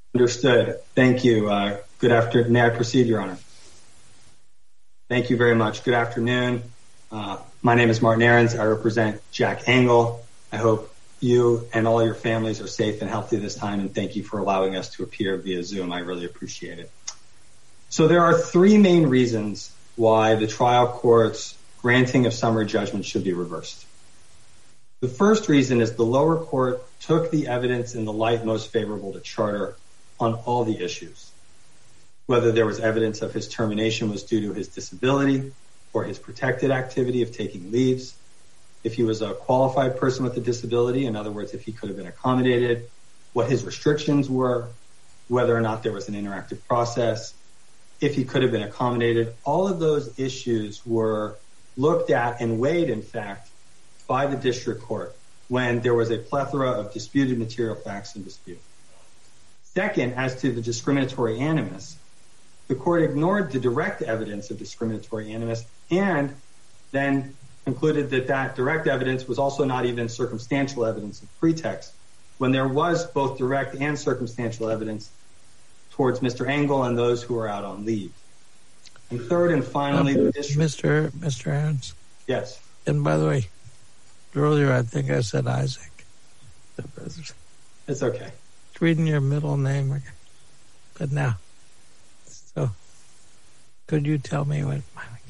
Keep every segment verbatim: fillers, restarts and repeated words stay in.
Understood. Thank you. Uh, good afternoon. May I proceed, Your Honor? Thank you very much. Good afternoon. Uh, my name is Martin Ahrens. I represent Jack Engel. I hope you and all your families are safe and healthy this time, and thank you for allowing us to appear via Zoom. I really appreciate it. So there are three main reasons why the trial court's granting of summary judgment should be reversed. The first reason is the lower court took the evidence in the light most favorable to Charter on all the issues, whether there was evidence of his termination was due to his disability or his protected activity of taking leaves, if he was a qualified person with a disability, in other words, if he could have been accommodated, what his restrictions were, whether or not there was an interactive process, if he could have been accommodated. All of those issues were looked at and weighed, in fact, by the district court when there was a plethora of disputed material facts in dispute. Second, as to the discriminatory animus, the court ignored the direct evidence of discriminatory animus and then concluded that that direct evidence was also not even circumstantial evidence of pretext, when there was both direct and circumstantial evidence towards Mister Engel and those who were out on leave. And third and finally, um, the district... Mister Mister Ahrens? Yes. And by the way, earlier I think I said Isaac. It's okay. It's reading your middle name again. But now, so could you tell me what...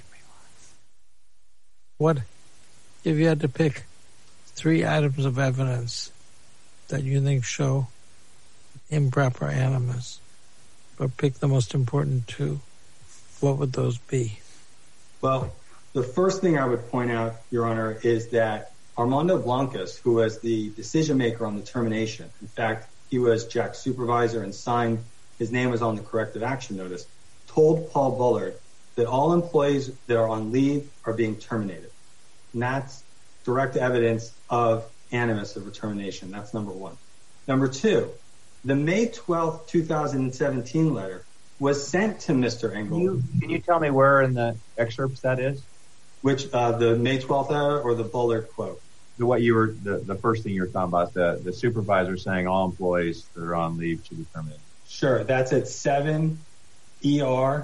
What, if you had to pick three items of evidence that you think show improper animus, but pick the most important two, what would those be? Well, the first thing I would point out, Your Honor, is that Armando Blancas, who was the decision maker on the termination, in fact, he was Jack's supervisor and signed, his name was on the corrective action notice, told Paul Bullard that all employees that are on leave are being terminated. And that's direct evidence of animus of termination. That's number one. Number two, the May twelfth, two thousand seventeen letter was sent to Mister Engel. Can you, can you tell me where in the excerpts that is? Which, uh, the May twelfth letter or the Bullard quote? The, what you were, the, the first thing you were talking about, the, the supervisor saying all employees that are on leave should be terminated. Sure. That's at seven E R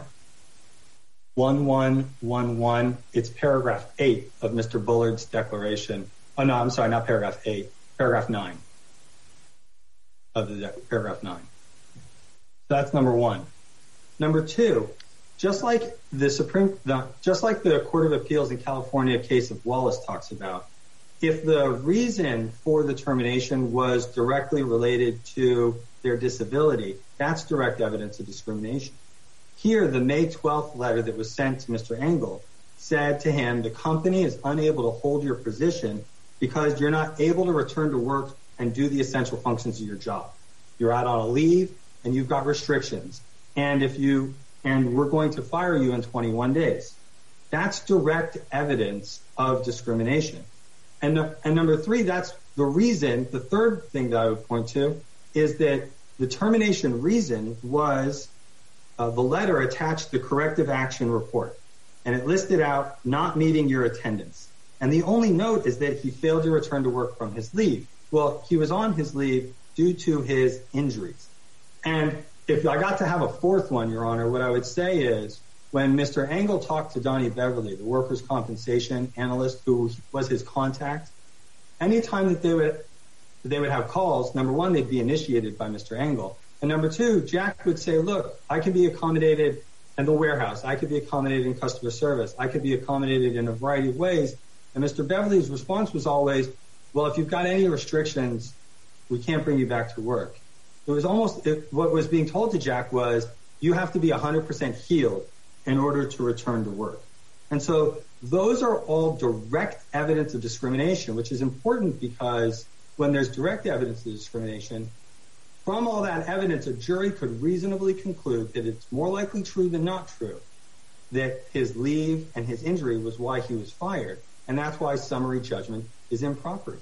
one one one one. It's paragraph eight of Mister Bullard's declaration. Oh, no, I'm sorry, not paragraph eight, paragraph nine of the de- paragraph nine. So that's number one. Number two, just like the Supreme, the, just like the Court of Appeals in California case of Wallace talks about, if the reason for the termination was directly related to their disability, that's direct evidence of discrimination. Here, the May twelfth letter that was sent to Mister Engel said to him, the company is unable to hold your position because you're not able to return to work and do the essential functions of your job. You're out on a leave and you've got restrictions. And if you, and we're going to fire you in twenty-one days. That's direct evidence of discrimination. And, and number three, that's the reason, the third thing that I would point to is that the termination reason was uh, the letter attached the corrective action report. And it listed out not meeting your attendance. And the only note is that he failed to return to work from his leave. Well, he was on his leave due to his injuries. And if I got to have a fourth one, Your Honor, what I would say is when Mister Engel talked to Donnie Beverly, the workers' compensation analyst who was his contact, anytime that they would they would have calls, number one, they'd be initiated by Mister Engel. And number two, Jack would say, look, I can be accommodated in the warehouse. I could be accommodated in customer service. I could be accommodated in a variety of ways. And Mister Beverly's response was always, well, if you've got any restrictions, we can't bring you back to work. It was almost, it, what was being told to Jack was, you have to be one hundred percent healed in order to return to work. And so those are all direct evidence of discrimination, which is important because when there's direct evidence of discrimination, from all that evidence, a jury could reasonably conclude that it's more likely true than not true that his leave and his injury was why he was fired. And that's why summary judgment is improper.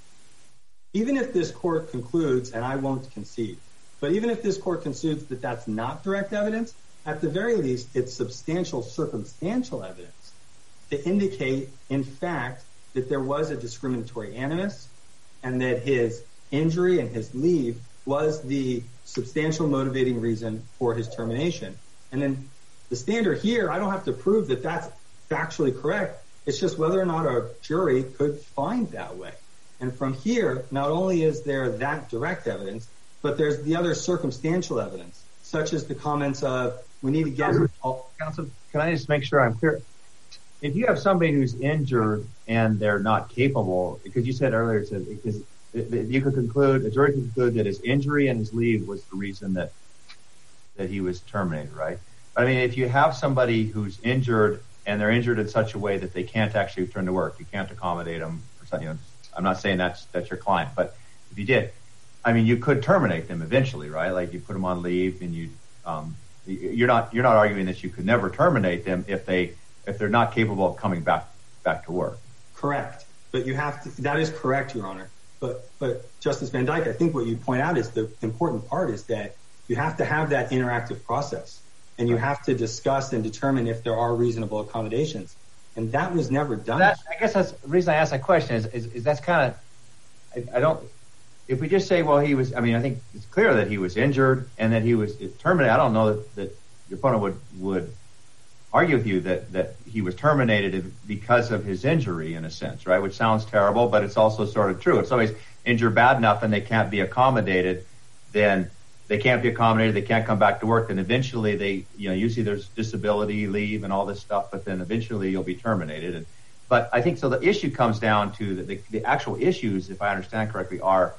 Even if this court concludes, and I won't concede, but even if this court concludes that that's not direct evidence, at the very least, it's substantial circumstantial evidence to indicate, in fact, that there was a discriminatory animus and that his injury and his leave was the substantial motivating reason for his termination. And then the standard here, I don't have to prove that that's factually correct. It's just whether or not a jury could find that way. And from here, not only is there that direct evidence, but there's the other circumstantial evidence, such as the comments of, we need to get... Counsel, can I just make sure I'm clear? If you have somebody who's injured and they're not capable, because you said earlier, because you could conclude, a jury could conclude that his injury and his leave was the reason that that he was terminated, right? I mean, if you have somebody who's injured and they're injured in such a way that they can't actually return to work, you can't accommodate them for something. You know, I'm not saying that's that's your client, but if you did, I mean, you could terminate them eventually, right? Like you put them on leave, and you um, you're not you're not arguing that you could never terminate them if they if they're not capable of coming back back to work. Correct, but you have to. That is correct, Your Honor. But but Justice Van Dyke, I think what you point out is the important part is that you have to have that interactive process, and you have to discuss and determine if there are reasonable accommodations. And that was never done. That, I guess that's the reason I asked that question is, is, is that's kind of, I, I don't, if we just say, well, he was, I mean, I think it's clear that he was injured and that he was terminated. I don't know that, that your opponent would, would argue with you that, that he was terminated because of his injury in a sense, right? Which sounds terrible, but it's also sort of true. If somebody's injured bad enough and they can't be accommodated, then they can't be accommodated, they can't come back to work, and eventually they, you know, usually there's disability leave and all this stuff, but then eventually you'll be terminated. And, but I think so the issue comes down to the, the, the actual issues, if I understand correctly, are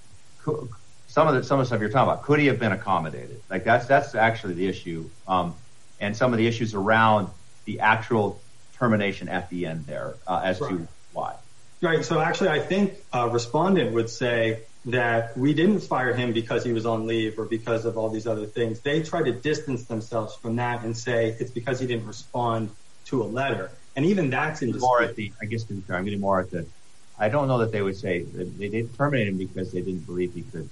some of the some of the stuff you're talking about. Could he have been accommodated? Like that's that's actually the issue, um, and some of the issues around the actual termination at the end there uh, as right. to why. Right. So actually, I think a respondent would say that we didn't fire him because he was on leave or because of all these other things. They try to distance themselves from that and say it's because he didn't respond to a letter. And even that's in more at the, I guess I'm getting more at the, I don't know that they would say that they didn't terminate him because they didn't believe he could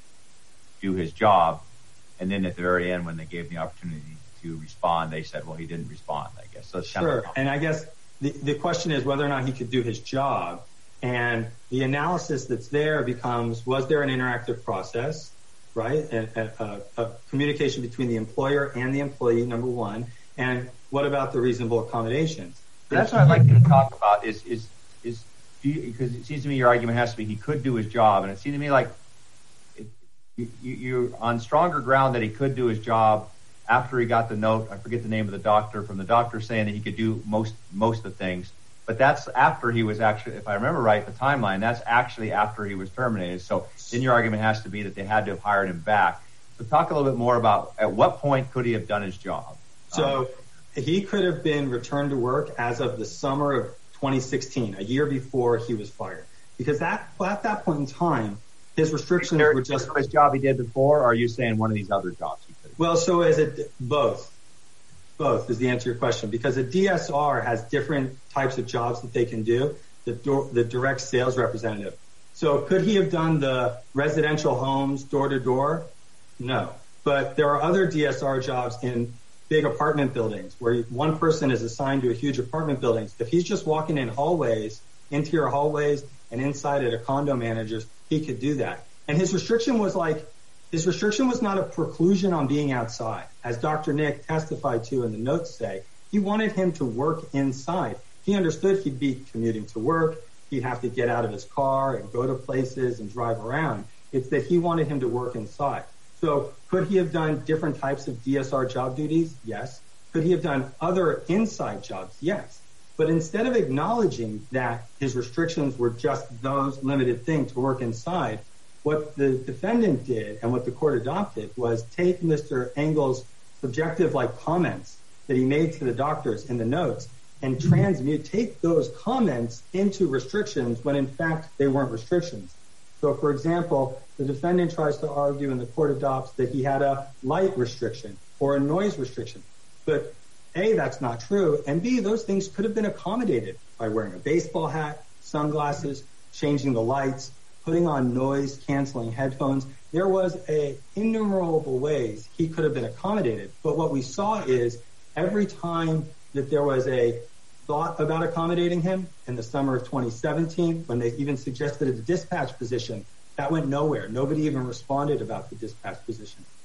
do his job. And then at the very end, when they gave the opportunity to respond, they said, well, he didn't respond, I guess. So it's sure. Kind of and I guess the, the question is whether or not he could do his job. And the analysis that's there becomes, was there an interactive process, right? A, a, a communication between the employer and the employee, number one. And what about the reasonable accommodations? That's what I'd like you to talk about is, is, is because it seems to me your argument has to be he could do his job. And it seems to me like it, you, you're on stronger ground that he could do his job after he got the note. I forget the name of the doctor from the doctor saying that he could do most, most of the things. But that's after he was actually, if I remember right, the timeline, that's actually after he was terminated. So then your argument has to be that they had to have hired him back. So talk a little bit more about at what point could he have done his job? So um, he could have been returned to work as of the summer of twenty sixteen, a year before he was fired. Because that at that point in time, his restrictions there, were just... his job he did before, or are you saying one of these other jobs he could have? Well, so is it both? Both is the answer to your question, because a D S R has different types of jobs that they can do, the, do- the direct sales representative. So could he have done the residential homes door to door? No. But there are other D S R jobs in big apartment buildings where one person is assigned to a huge apartment building. If he's just walking in hallways, interior hallways, and inside at a condo manager's, he could do that. And his restriction was like, His restriction was not a preclusion on being outside. As Doctor Nick testified to in the notes say, he wanted him to work inside. He understood he'd be commuting to work. He'd have to get out of his car and go to places and drive around. It's that he wanted him to work inside. So could he have done different types of D S R job duties? Yes. Could he have done other inside jobs? Yes. But instead of acknowledging that his restrictions were just those limited things to work inside, what the defendant did and what the court adopted was take Mister Engel's subjective like comments that he made to the doctors in the notes and transmute, take those comments into restrictions when in fact they weren't restrictions. So for example, the defendant tries to argue and the court adopts that he had a light restriction or a noise restriction. But A, that's not true. And B, those things could have been accommodated by wearing a baseball hat, sunglasses, changing the lights, putting on noise canceling headphones. There was a innumerable ways he could have been accommodated. But what we saw is every time that there was a thought about accommodating him in the summer of twenty seventeen, when they even suggested a dispatch position, that went nowhere. Nobody even responded about the dispatch position.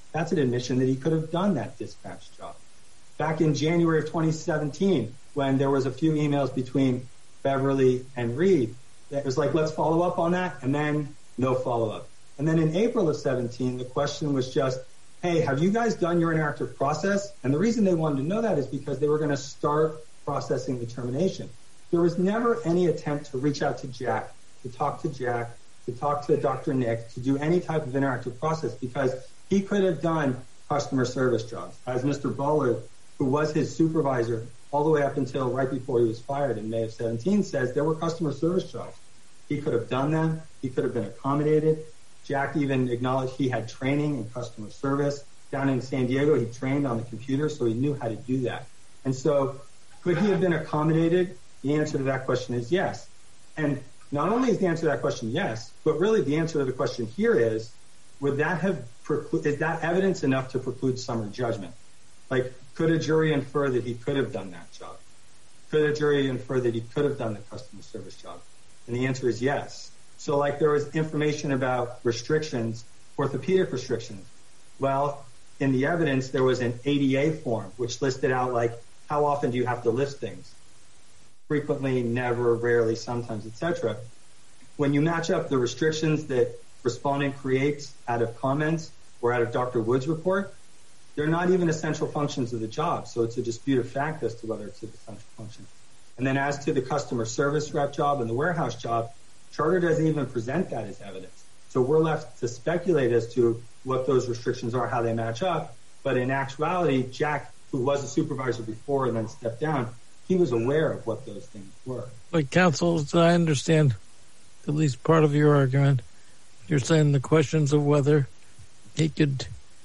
That's an admission that he could have done that dispatch job. Back in January of twenty seventeen, when there was a few emails between Beverly and Reed, it was like, let's follow up on that, and then no follow-up. And then in April of seventeen, the question was just, hey, have you guys done your interactive process? And the reason they wanted to know that is because they were going to start processing the termination. There was never any attempt to reach out to Jack, to talk to Jack, to talk to Doctor Nick, to do any type of interactive process, because he could have done customer service jobs. As Mister Bullard, who was his supervisor all the way up until right before he was fired in May of seventeen, says there were customer service jobs. He could have done them. He could have been accommodated. Jack even acknowledged he had training in customer service. Down in San Diego, he trained on the computer, so he knew how to do that. And so could he have been accommodated? The answer to that question is yes. And not only is the answer to that question yes, but really the answer to the question here is, would that have preclu- is that evidence enough to preclude summary judgment? Like, could a jury infer that he could have done that job? Could a jury infer that he could have done the customer service job? And the answer is yes. So like there was information about restrictions, orthopedic restrictions. Well, in the evidence, there was an A D A form, which listed out like, how often do you have to lift things? Frequently, never, rarely, sometimes, et cetera. When you match up the restrictions that respondent creates out of comments or out of Doctor Wood's report, they're not even essential functions of the job. So it's a dispute of fact as to whether it's an essential function. And then as to the customer service rep job and the warehouse job, Charter doesn't even present that as evidence. So we're left to speculate as to what those restrictions are, how they match up. But in actuality, Jack, who was a supervisor before and then stepped down, he was aware of what those things were. But counsel, so I understand at least part of your argument. You're saying the questions of whether he could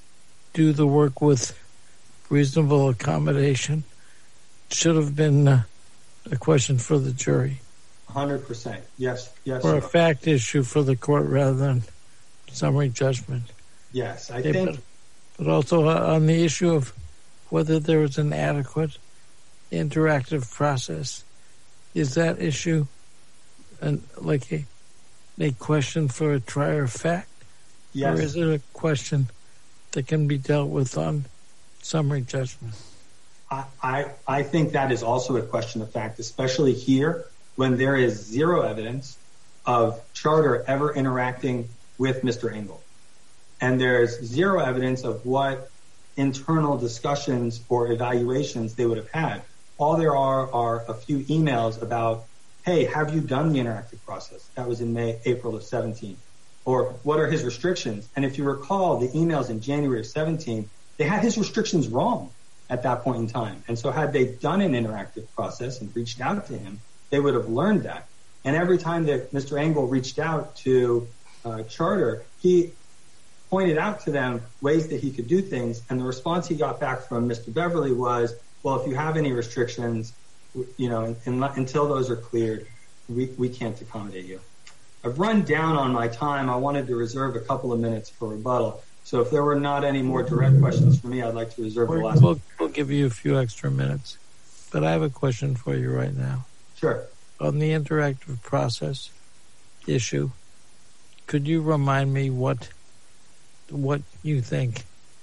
do the work with reasonable accommodation should have been uh, a question for the jury. one hundred percent. Yes. Yes. Or sir. a fact issue for the court rather than summary judgment. Yes, I okay, think. But, but also uh, on the issue of whether there was an adequate interactive process, is that issue an, like a, a question for a trier of fact? Yes. Or is it a question that can be dealt with on summary judgment? I, I, I think that is also a question of fact, especially here when there is zero evidence of Charter ever interacting with Mister Engel. And there's zero evidence of what internal discussions or evaluations they would have had. All there are are a few emails about, hey, have you done the interactive process? That was in May, April of seventeen. Or what are his restrictions? And if you recall the emails in January of seventeen, they had his restrictions wrong at that point in time. And so had they done an interactive process and reached out to him, they would have learned that. And every time that Mister Engel reached out to uh, Charter, he pointed out to them ways that he could do things. And the response he got back from Mister Beverly was, well, if you have any restrictions, you know, in, until those are cleared, we, we can't accommodate you. I've run down on my time. I wanted to reserve a couple of minutes for rebuttal. So if there were not any more direct questions for me, I'd like to reserve the last. We'll, we'll give you a few extra minutes. But I have a question for you right now. Sure. On the interactive process issue, could you remind me what what you think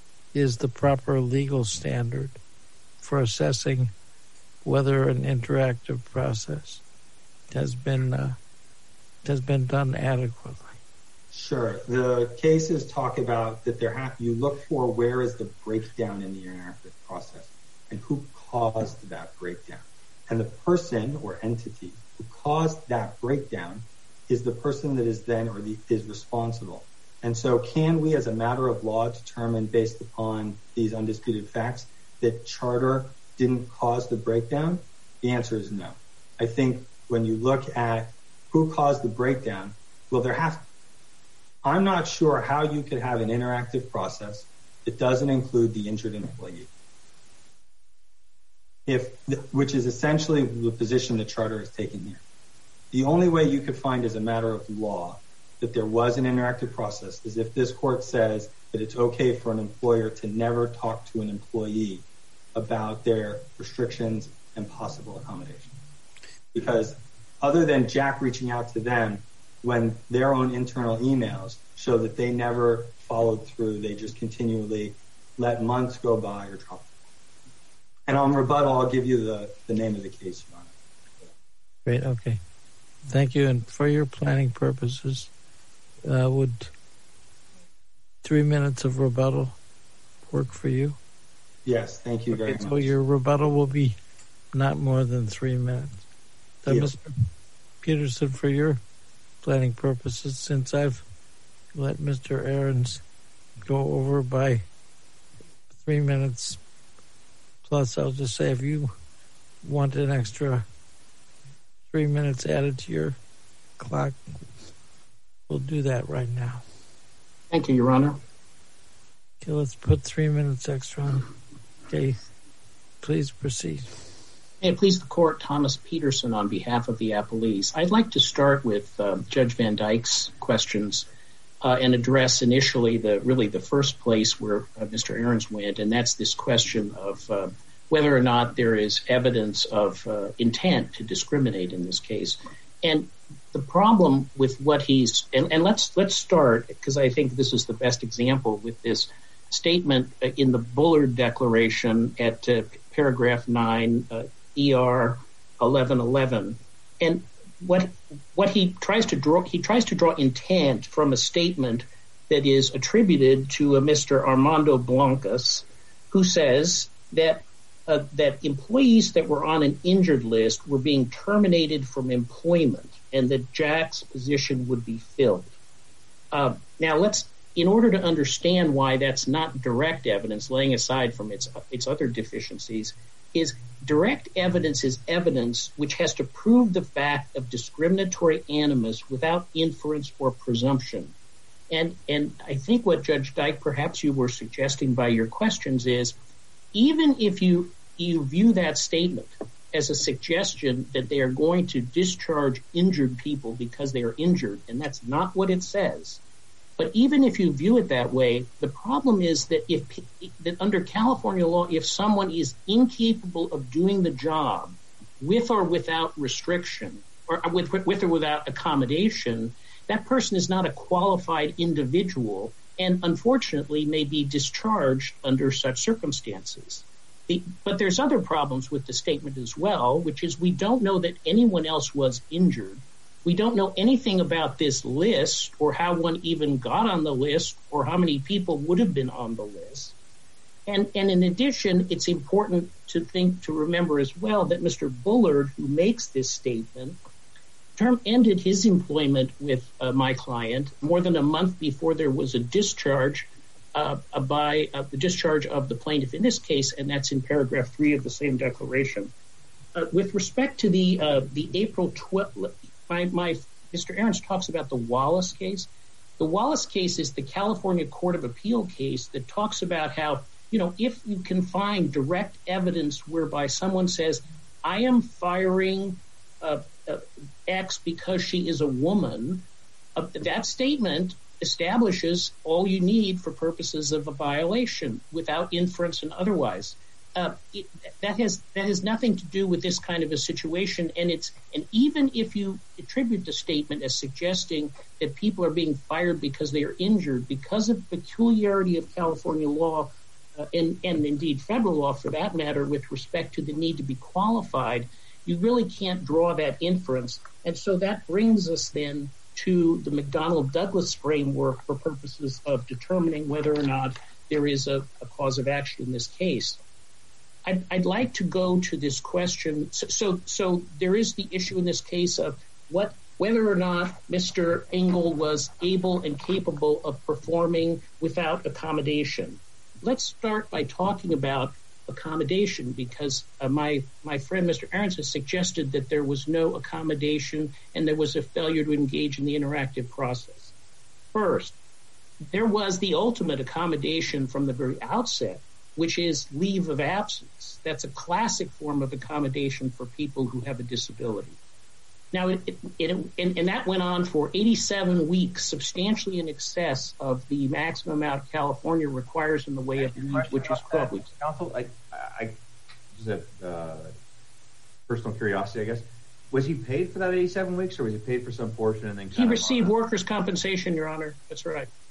is the proper legal standard for assessing whether an interactive process has been uh, has been done adequately? Sure. The cases talk about that there have, you look for where is the breakdown in the interactive process and who caused that breakdown. And the person or entity who caused that breakdown is the person that is then or the, is responsible. And so can we as a matter of law determine based upon these undisputed facts that Charter didn't cause the breakdown? The answer is no. I think when you look at who caused the breakdown, well, there has I'm not sure how you could have an interactive process that doesn't include the injured employee, if which is essentially the position that Charter is taking here. The only way you could find as a matter of law that there was an interactive process is if this court says that it's okay for an employer to never talk to an employee about their restrictions and possible accommodation. Because other than Jack reaching out to them when their own internal emails show that they never followed through. They just continually let months go by or drop. And on rebuttal, I'll give you the, the name of the case, Your Honor. Great, okay. Thank you. And for your planning purposes, uh, would three minutes of rebuttal work for you? Yes, thank you very okay, much. So your rebuttal will be not more than three minutes. Uh, Yes. Mister Peterson, for your planning purposes, since I've let Mister Ahrens go over by three minutes plus, I'll just say if you want an extra three minutes added to your clock, we'll do that right now. Thank you, Your Honor. Okay, let's put three minutes extra on. Okay, please proceed. May it please the Court, Thomas Peterson on behalf of the appellees. I'd like to start with uh, Judge Van Dyke's questions uh, and address initially the really the first place where uh, Mister Ahrens went, and that's this question of uh, whether or not there is evidence of uh, intent to discriminate in this case. And the problem with what he's and, and let's let's start, because I think this is the best example with this statement uh, in the Bullard Declaration at uh, paragraph nine, uh, E R eleven eleven, and what what he tries to draw he tries to draw intent from a statement that is attributed to a Mister Armando Blancas, who says that uh, that employees that were on an injured list were being terminated from employment, and that Jack's position would be filled. Uh, now, let's in order to understand why that's not direct evidence, laying aside from its its other deficiencies, is direct evidence is evidence which has to prove the fact of discriminatory animus without inference or presumption. And and I think what Judge Dyke, perhaps you were suggesting by your questions, is even if you you view that statement as a suggestion that they are going to discharge injured people because they are injured, and that's not what it says. But even if you view it that way, the problem is that if that under California law, if someone is incapable of doing the job with or without restriction, or with, with or without accommodation, that person is not a qualified individual and unfortunately may be discharged under such circumstances. The, but there's other problems with the statement as well, which is we don't know that anyone else was injured. We don't know anything about this list or how one even got on the list or how many people would have been on the list. And, and in addition, it's important to think, to remember as well that Mister Bullard, who makes this statement, term ended his employment with uh, my client more than a month before there was a discharge uh, by uh, the discharge of the plaintiff in this case, and that's in paragraph three of the same declaration. Uh, with respect to the uh, the April twelfth, my, my Mister Ahrens talks about the Wallace case. The Wallace case is the California Court of Appeal case that talks about how, you know, if you can find direct evidence whereby someone says, I am firing uh, uh, X because she is a woman, uh, that statement establishes all you need for purposes of a violation without inference and otherwise. Uh, it, that has that has nothing to do with this kind of a situation, and it's and even if you attribute the statement as suggesting that people are being fired because they are injured because of peculiarity of California law, uh, and and indeed federal law for that matter, with respect to the need to be qualified, you really can't draw that inference, and so that brings us then to the McDonnell-Douglas framework for purposes of determining whether or not there is a, a cause of action in this case. I'd, I'd like to go to this question. So, so, so there is the issue in this case of what, whether or not Mister Engel was able and capable of performing without accommodation. Let's start by talking about accommodation, because uh, my my friend Mister Ahrens has suggested that there was no accommodation and there was a failure to engage in the interactive process. First, there was the ultimate accommodation from the very outset, which is leave of absence. That's a classic form of accommodation for people who have a disability. Now, it, it, it, and, and that went on for eighty-seven weeks, substantially in excess of the maximum amount California requires in the way of leave, which is twelve weeks. Counsel, I, I, just a uh, personal curiosity, I guess. Was he paid for that eighty-seven weeks, or was he paid for some portion and then? He received workers' compensation, Your Honor. That's right.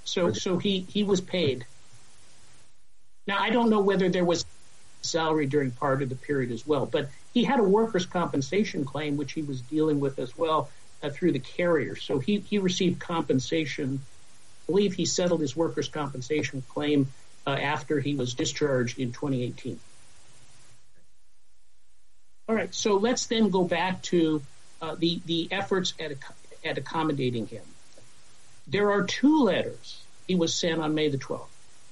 So so he, he was paid. Now, I don't know whether there was salary during part of the period as well, but he had a workers' compensation claim, which he was dealing with as well uh, through the carrier. So he, he received compensation. I believe he settled his workers' compensation claim uh, after he was discharged in twenty eighteen. All right, so let's then go back to uh, the, the efforts at, at accommodating him. There are two letters he was sent on May the twelfth.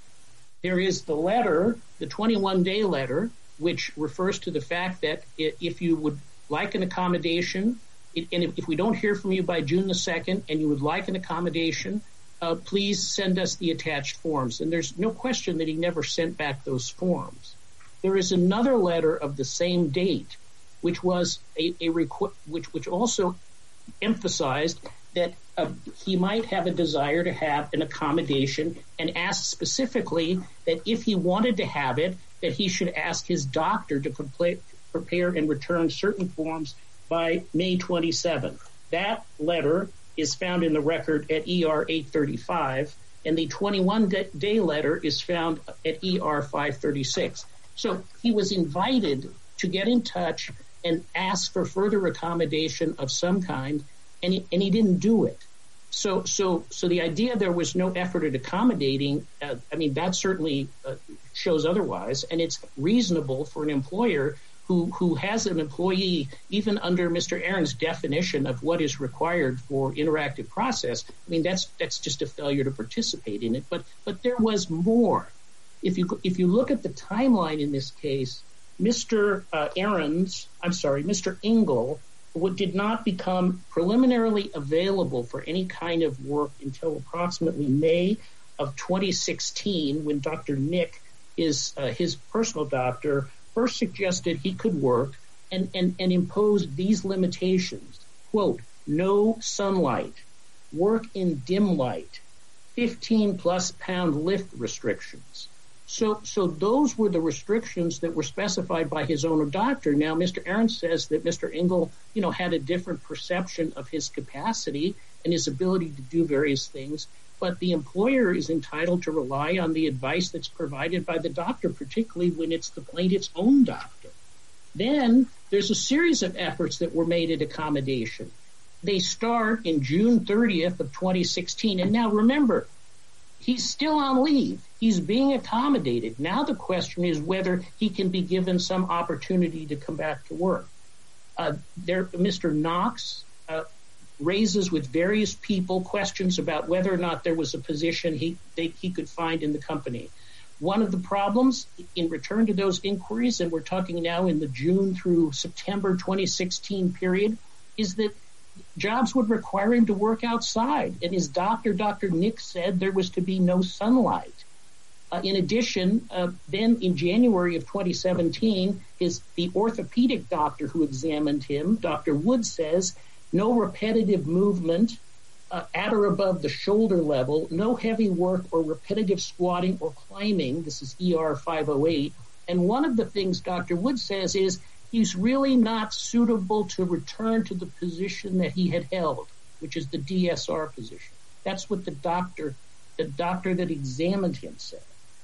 There is the letter, the twenty-one day letter, which refers to the fact that if you would like an accommodation, and if we don't hear from you by June the second and you would like an accommodation, uh, please send us the attached forms. And there's no question that he never sent back those forms. There is another letter of the same date, which was a, a requ- which which also emphasized that uh, he might have a desire to have an accommodation, and asked specifically that if he wanted to have it, that he should ask his doctor to complete, prepare and return certain forms by May twenty-seventh. That letter is found in the record at E R eight thirty-five, and the twenty-one day letter is found at E R five thirty-six. So he was invited to get in touch and ask for further accommodation of some kind, and he, and he didn't do it. So, so, so the idea there was no effort at accommodating, uh, I mean, that certainly uh, shows otherwise, and it's reasonable for an employer who, who has an employee, even under Mister Aaron's definition of what is required for interactive process. I mean, that's that's just a failure to participate in it. But but there was more. If you if you look at the timeline in this case, Mister Uh, Aaron's, I'm sorry, Mister Engel, what did not become preliminarily available for any kind of work until approximately May of twenty sixteen, when Doctor Nick, his uh, his personal doctor, first suggested he could work and, and, and imposed these limitations. Quote, no sunlight, work in dim light, fifteen plus pound lift restrictions. So, so those were the restrictions that were specified by his own doctor. Now, Mister Aaron says that Mister Engel, you know, had a different perception of his capacity and his ability to do various things, but the employer is entitled to rely on the advice that's provided by the doctor, particularly when it's the plaintiff's own doctor. Then there's a series of efforts that were made at accommodation. They start in June thirtieth of twenty sixteen, and now remember, he's still on leave. He's being accommodated. Now the question is whether he can be given some opportunity to come back to work. Uh, there, Mister Knox uh, raises with various people questions about whether or not there was a position he they, he could find in the company. One of the problems, in return to those inquiries, and we're talking now in the June through September twenty sixteen period, is that jobs would require him to work outside. And his doctor, Doctor Nick, said there was to be no sunlight. Uh, in addition, uh, then in January of twenty seventeen, his the orthopedic doctor who examined him, Doctor Wood, says no repetitive movement uh, at or above the shoulder level, no heavy work or repetitive squatting or climbing. This is E R five oh eight. And one of the things Doctor Wood says is he's really not suitable to return to the position that he had held, which is the D S R position. That's what the doctor, the doctor that examined him said.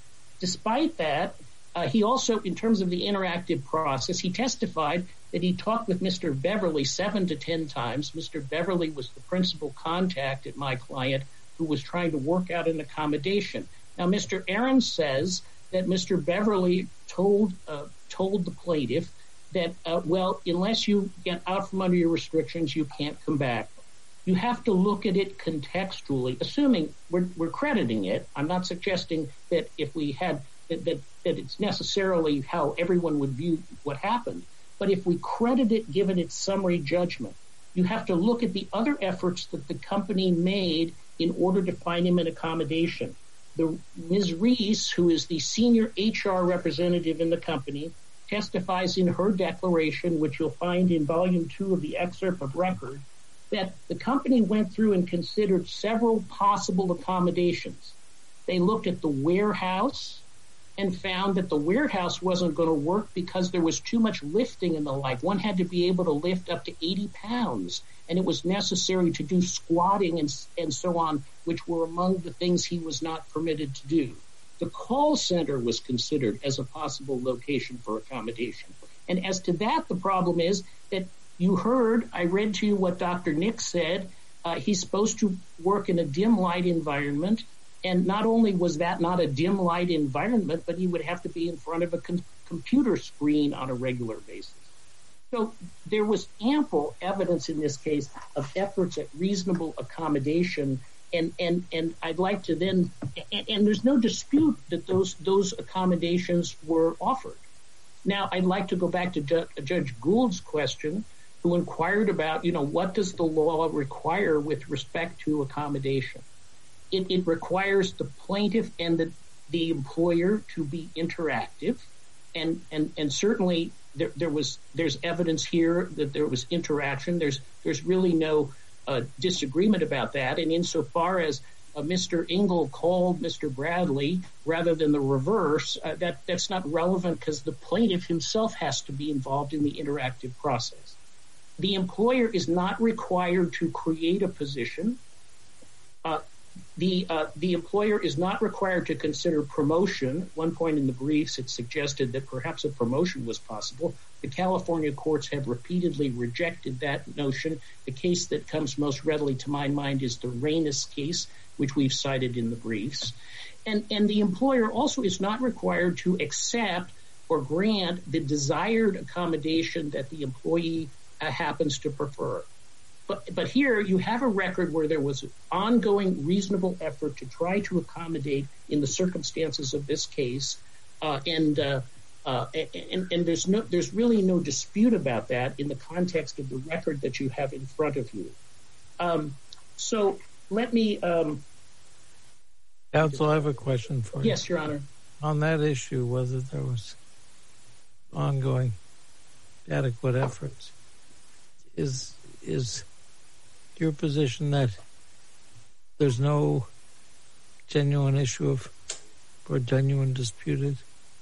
Despite that, uh, he also, in terms of the interactive process, he testified that he talked with Mister Beverly seven to ten times. Mister Beverly was the principal contact at my client who was trying to work out an accommodation. Now, Mister Aaron says that Mister Beverly told uh, told the plaintiff that, uh, well, unless you get out from under your restrictions, you can't come back. You have to look at it contextually, assuming we're, we're crediting it. I'm not suggesting that if we had that, that, that it's necessarily how everyone would view what happened. But if we credit it, given its summary judgment, you have to look at the other efforts that the company made in order to find him an accommodation. The Miz Reese, who is the senior H R representative in the company, testifies in her declaration, which you'll find in volume two of the excerpt of record, that the company went through and considered several possible accommodations. They looked at the warehouse, and found that the warehouse wasn't going to work because there was too much lifting and the like. One had to be able to lift up to eighty pounds, and it was necessary to do squatting and, and so on, which were among the things he was not permitted to do. The call center was considered as a possible location for accommodation. And as to that, the problem is that you heard, I read to you what Doctor Nick said. Uh, he's supposed to work in a dim light environment. And not only was that not a dim light environment, but he would have to be in front of a com- computer screen on a regular basis. So there was ample evidence in this case of efforts at reasonable accommodation. And, and, and I'd like to then, and, and there's no dispute that those, those accommodations were offered. Now, I'd like to go back to Ju- Judge Gould's question, who inquired about, you know, what does the law require with respect to accommodation? It, it requires the plaintiff and the, the employer to be interactive. And, and, and certainly there, there was, there's evidence here that there was interaction. There's, there's really no uh, disagreement about that. And insofar as uh, Mister Engel called Mister Bradley rather than the reverse, uh, that, that's not relevant because the plaintiff himself has to be involved in the interactive process. The employer is not required to create a position. Uh, The uh, the employer is not required to consider promotion. At one point in the briefs, it suggested that perhaps a promotion was possible. The California courts have repeatedly rejected that notion. The case that comes most readily to my mind is the Reynes case, which we've cited in the briefs. And, and the employer also is not required to accept or grant the desired accommodation that the employee uh, happens to prefer. But, but here you have a record where there was an ongoing reasonable effort to try to accommodate in the circumstances of this case. Uh, and, uh, uh, and, and there's no, there's really no dispute about that in the context of the record that you have in front of you. Um, so let me, um, Counsel, I have a question for you. Yes, Your Honor. On that issue, whether there was ongoing adequate efforts, is, is, your position that there's no genuine issue of or genuine disputed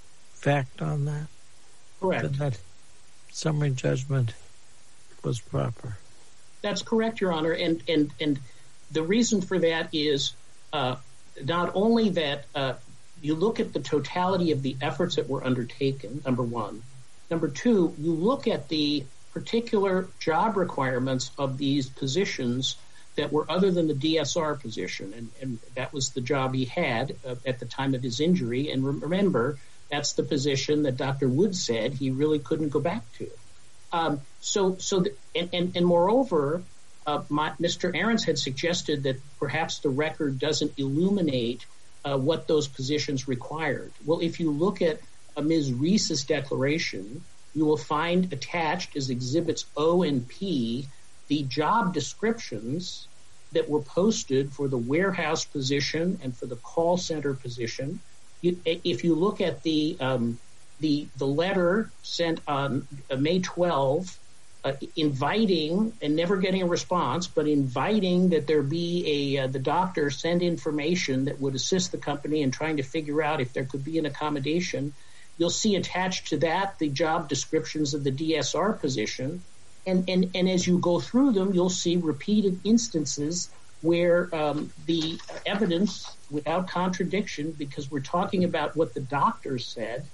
fact on that? Correct. That, that summary judgment was proper? That's correct, Your Honor. And and and the reason for that is uh, not only that uh, you look at the totality of the efforts that were undertaken, number one. Number two, you look at the particular job requirements of these positions that were other than the D S R position. And, and that was the job he had uh, at the time of his injury. And remember, that's the position that Doctor Wood said he really couldn't go back to. Um, so, so, the, and, and, and moreover, uh, my, Mister Ahrens had suggested that perhaps the record doesn't illuminate uh, what those positions required. Well, if you look at uh, Miz Reese's declaration, you will find attached as exhibits O and P the job descriptions that were posted for the warehouse position and for the call center position. You, if you look at the um, the the letter sent on uh, May twelfth, uh, inviting and never getting a response, but inviting that there be a uh, the doctor send information that would assist the company in trying to figure out if there could be an accommodation. You'll see attached to that the job descriptions of the D S R position. And, and, and as you go through them, you'll see repeated instances where um, the evidence, without contradiction, because we're talking about what the doctor said,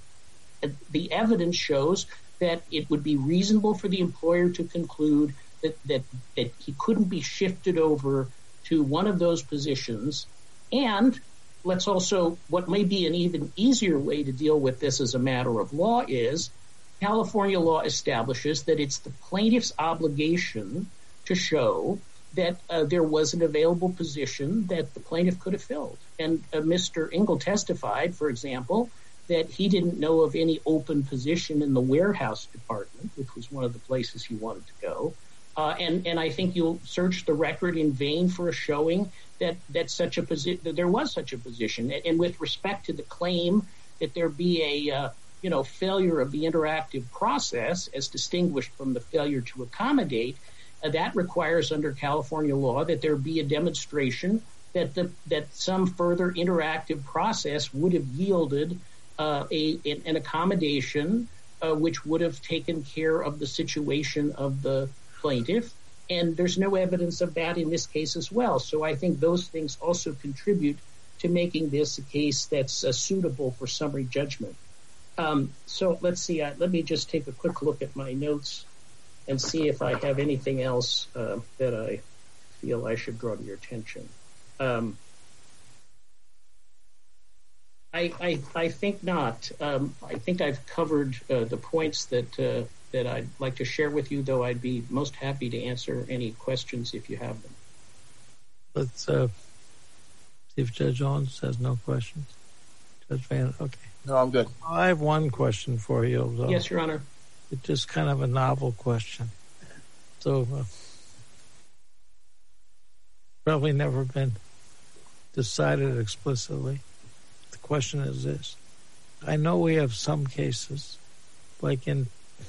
the evidence shows that it would be reasonable for the employer to conclude that, that, that he couldn't be shifted over to one of those positions. And let's also, what may be an even easier way to deal with this as a matter of law is California law establishes that it's the plaintiff's obligation to show that uh, there was an available position that the plaintiff could have filled. And uh, Mister Engel testified, for example, that he didn't know of any open position in the warehouse department, which was one of the places he wanted to go. Uh, and, and I think you'll search the record in vain for a showing that, that such a posi- that there was such a position. And, and with respect to the claim that there be a uh, you know, failure of the interactive process as distinguished from the failure to accommodate, uh, that requires under California law that there be a demonstration that the, that some further interactive process would have yielded uh, a an accommodation uh, which would have taken care of the situation of the plaintiff. And there's no evidence of that in this case as well. So I think those things also contribute to making this a case that's uh, suitable for summary judgment. Um, so let's see. Uh, let me just take a quick look at my notes and see if I have anything else uh, that I feel I should draw to your attention. Um, I, I, I think not. Um, I think I've covered uh, the points that uh, that I'd like to share with you, though I'd be most happy to answer any questions if you have them. Let's uh, see if Judge Owens has no questions. Judge Van, okay. No, I'm good. I have one question for you, though. Yes, Your Honor. It's just kind of a novel question. So, uh, probably never been decided explicitly. The question is this. I know we have some cases, like in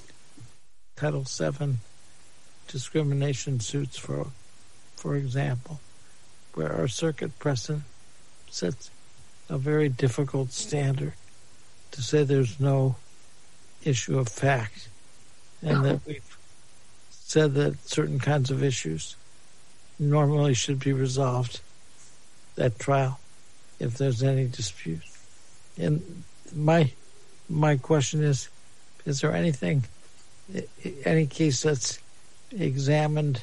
Title seven discrimination suits, for for example, where our circuit precedent sets a very difficult standard to say there's no issue of fact, and that we've said that certain kinds of issues normally should be resolved at trial if there's any dispute. And my my question is, is there anything, any case that's examined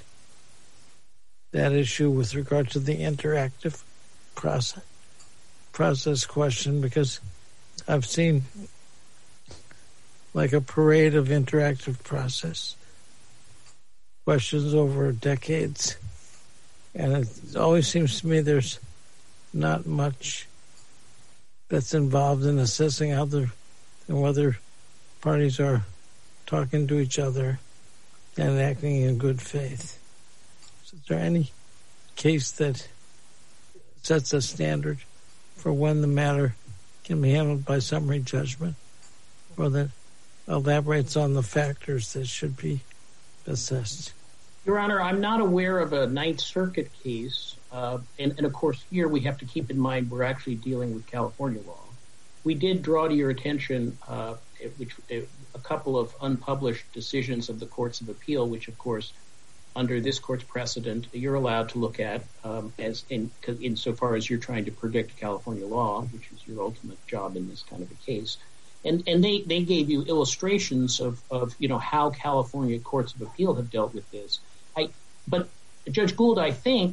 that issue with regard to the interactive process process question? Because I've seen like a parade of interactive process questions over decades, and it always seems to me there's not much that's involved in assessing how the and whether parties are talking to each other and acting in good faith. So is there any case that sets a standard for when the matter can be handled by summary judgment, or that elaborates on the factors that should be assessed? Your Honor, I'm not aware of a Ninth Circuit case, uh, and, and of course here we have to keep in mind we're actually dealing with California law. We did draw to your attention uh, which, a couple of unpublished decisions of the Courts of Appeal, which of course under this court's precedent you're allowed to look at um, as in insofar as you're trying to predict California law, which is your ultimate job in this kind of a case. And and they, they gave you illustrations of, of you know how California Courts of Appeal have dealt with this. I but Judge Gould, I think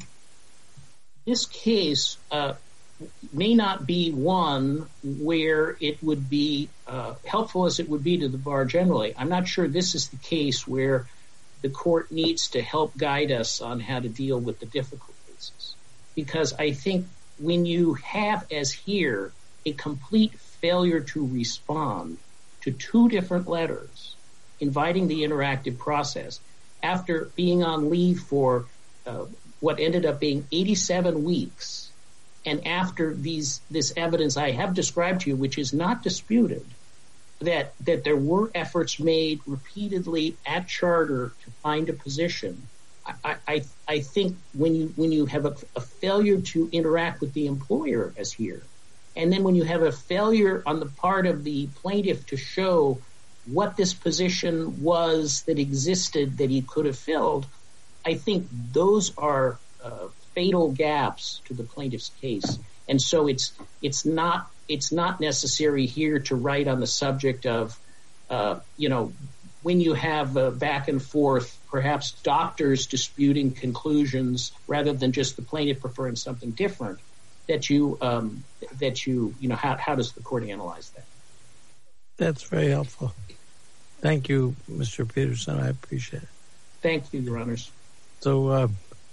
this case uh, may not be one where it would be uh, helpful as it would be to the bar generally. I'm not sure this is the case where the court needs to help guide us on how to deal with the difficult cases. Because I think when you have, as here, a complete failure to respond to two different letters inviting the interactive process after being on leave for uh, what ended up being eighty-seven weeks, and after these this evidence I have described to you, which is not disputed, that that there were efforts made repeatedly at Charter to find a position. I I, I think when you when you have a, a failure to interact with the employer, as here, and then when you have a failure on the part of the plaintiff to show what this position was that existed that he could have filled, I think those are uh, fatal gaps to the plaintiff's case. And so it's it's not it's not necessary here to write on the subject of, uh, you know, when you have uh, back and forth, perhaps doctors disputing conclusions rather than just the plaintiff preferring something different, that you um, that you you know how how does the court analyze that? That's very helpful. Thank you, Mister Peterson. I appreciate it. Thank you, Your Honors. So uh,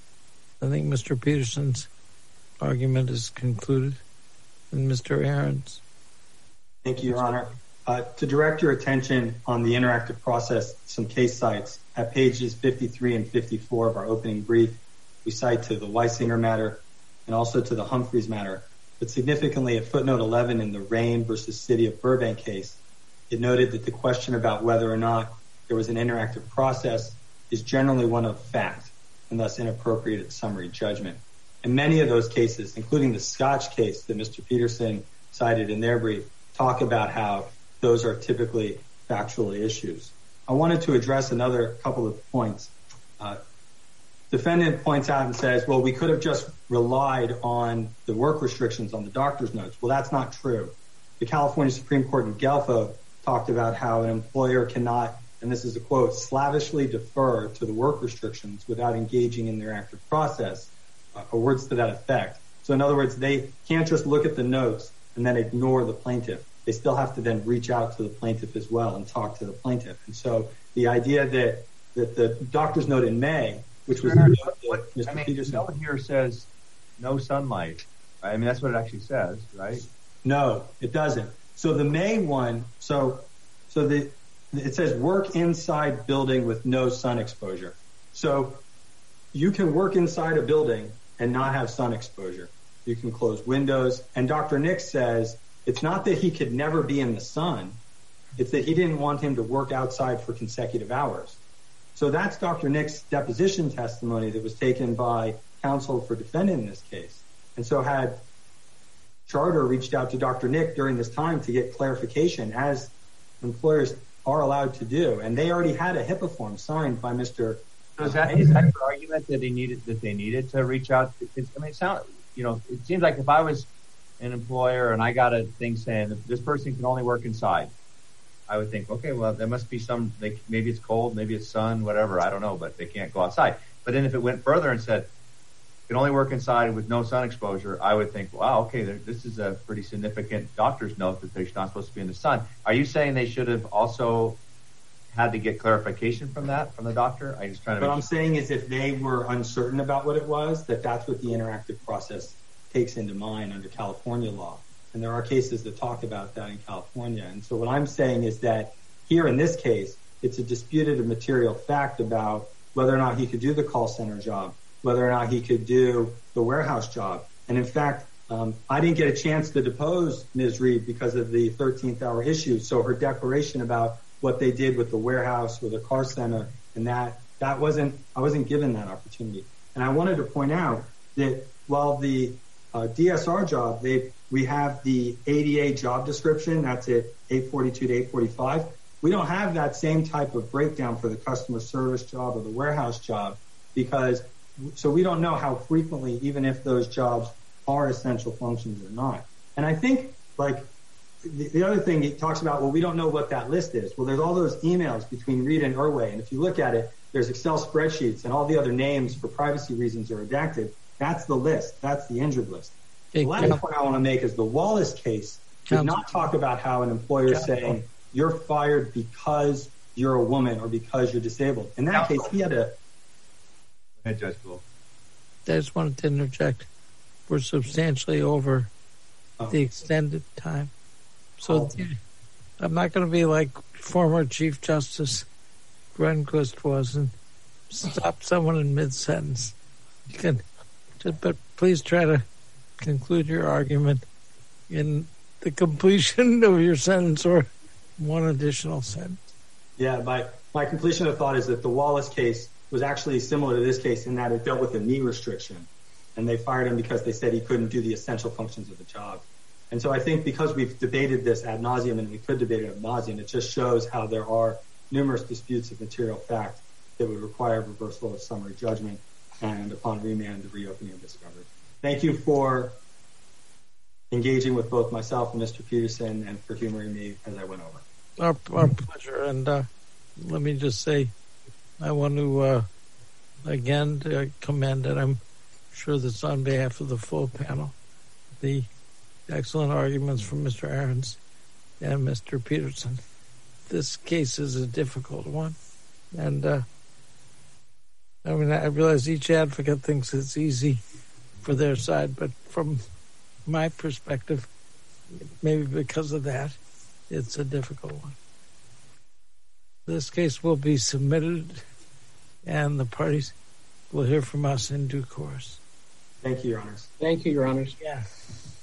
I think Mister Peterson's argument is concluded. And Mister Ahrens. Thank you, Your Honor. Uh, to direct your attention on the interactive process, some case sites at pages fifty-three and fifty-four of our opening brief, we cite to the Weisinger matter and also to the Humphreys matter. But significantly, at footnote eleven in the Rain versus City of Burbank case, it noted that the question about whether or not there was an interactive process is generally one of fact and thus inappropriate at summary judgment. In many of those cases, including the Scotch case that Mister Peterson cited in their brief, talk about how those are typically factual issues. I wanted to address another couple of points. Uh, defendant points out and says, well, we could have just relied on the work restrictions on the doctor's notes. Well, that's not true. The California Supreme Court in Guelpho talked about how an employer cannot, and this is a quote, slavishly defer to the work restrictions without engaging in their active process, uh, or words to that effect. So in other words, they can't just look at the notes and then ignore the plaintiff. They still have to then reach out to the plaintiff as well and talk to the plaintiff. And so the idea that, that the doctor's note in May, which was the note that Mister I mean, Peterson... no one here says no sunlight. I mean, that's what it actually says, right? No, it doesn't. So the May one, so so the it says work inside building with no sun exposure. So you can work inside a building and not have sun exposure. You can close windows. And Doctor Nix says it's not that he could never be in the sun. It's that he didn't want him to work outside for consecutive hours. So that's Doctor Nix's deposition testimony that was taken by counsel for defendant in this case. And so had Charter reached out to Doctor Nick during this time to get clarification, as employers are allowed to do, and they already had a HIPAA form signed by Mister So is that, is that your argument that they needed that they needed to reach out? It's, I mean, it sounds, you know, it seems like if I was an employer and I got a thing saying that this person can only work inside, I would think, okay, well, there must be some. They, maybe it's cold, maybe it's sun, whatever. I don't know, but they can't go outside. But then if it went further and said can only work inside with no sun exposure, I would think, wow, okay, this is a pretty significant doctor's note that they're not supposed to be in the sun. Are you saying they should have also had to get clarification from that, from the doctor? I just trying to. What I'm saying is, if they were uncertain about what it was, that that's what the interactive process takes into mind under California law, and there are cases that talk about that in California. And so what I'm saying is that here in this case, it's a disputed material fact about whether or not he could do the call center job, whether or not he could do the warehouse job. And in fact, um, I didn't get a chance to depose Miz Reed because of the thirteenth hour issue. So her declaration about what they did with the warehouse or the car center, and that that wasn't, I wasn't given that opportunity. And I wanted to point out that while the uh, D S R job, they we have the A D A job description, that's at eight forty-two to eight forty-five. We don't have that same type of breakdown for the customer service job or the warehouse job, because so we don't know how frequently, even if those jobs are essential functions or not. And I think, like, the, the other thing it talks about, well, we don't know what that list is. Well, there's all those emails between Reed and Irway, and if you look at it, there's Excel spreadsheets, and all the other names for privacy reasons are redacted. That's the list. That's the injured list. The last point I want to make is the Wallace case did not talk about how an employer is saying you're fired because you're a woman or because you're disabled. In that case, he had a... Hey, Judge Gould. I just wanted to interject. We're substantially over oh. the extended time. So oh. I'm not going to be like former Chief Justice Rehnquist was and stop someone in mid-sentence. You can, but please try to conclude your argument in the completion of your sentence or one additional sentence. Yeah, my, my completion of thought is that the Wallace case was actually similar to this case in that it dealt with a knee restriction, and they fired him because they said he couldn't do the essential functions of the job. And so I think because we've debated this ad nauseum, and we could debate it ad nauseum, it just shows how there are numerous disputes of material fact that would require reversal of summary judgment and, upon remand, the reopening of discovery. Thank you for engaging with both myself and Mister Peterson, and for humoring me as I went over. Our, our pleasure. And uh, let me just say, I want to, uh, again, uh, commend, and I'm sure that's on behalf of the full panel, the excellent arguments from Mister Ahrens and Mister Peterson. This case is a difficult one. And, uh, I mean, I realize each advocate thinks it's easy for their side, but from my perspective, maybe because of that, it's a difficult one. This case will be submitted, and the parties will hear from us in due course. Thank you, Your Honors. Thank you, Your Honors. Yeah.